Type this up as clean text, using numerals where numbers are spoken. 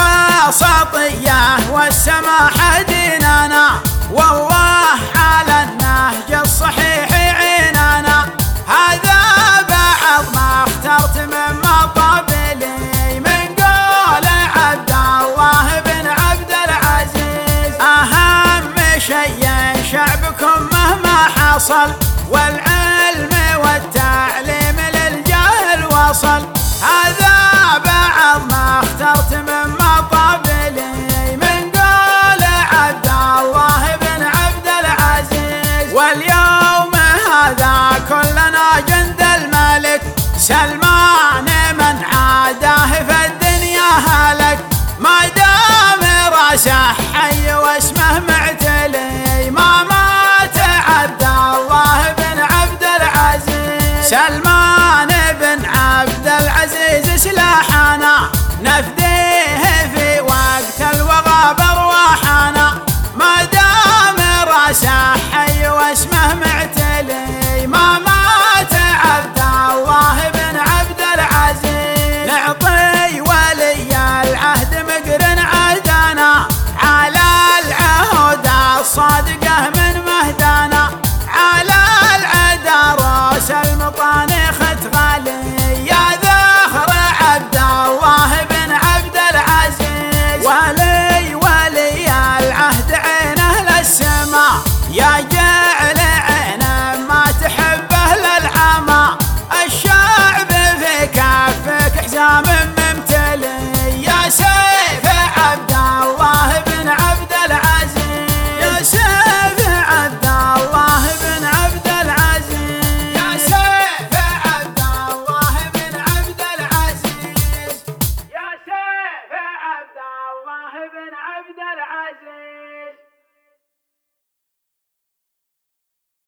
الوسطية والسماح ديننا، والله على النهج الصحيح عيننا. هذا بعض ما اخترت من مطابلي من قول عبد الله بن عبد العزيز. أهم شيء شعبكم مهما حصل، والعلم والتعليم للجهل وصل. هذا بعض ما اخترت من مطابلي من قول عبد الله بن عبد العزيز. واليوم هذا كلنا جند الملك سلمان، من عاداه في الدنيا هلك. ما دام راسه حي واسمه معتلي، ما مات عبد الله بن عبد العزيز. سلمان بن عبد العزيز سلاحنا نفديه في وقت الوغى بارواحنا. ما دام راسه حي واسمه معتلي، ما مات عبد الله بن عبد العزيز. نعطي ولي العهد مقرن عهدنا على العهود الصادقه من مهدانا. على العدا روس المطانخ تغالي، يا ذخر عبد الله بن عبد العزيز. ولي العهد عينه للسما، يا جعل عينه ما تحبه للعمى. الشعب في كفك حزام ممتلي، يا سيف عبد الله بن عبد العزيز. يا سيف عبد الله بن عبد العزيز. يا سيف عبد الله بن عبد العزيز. يا سيف عبد الله بن عبد العزيز.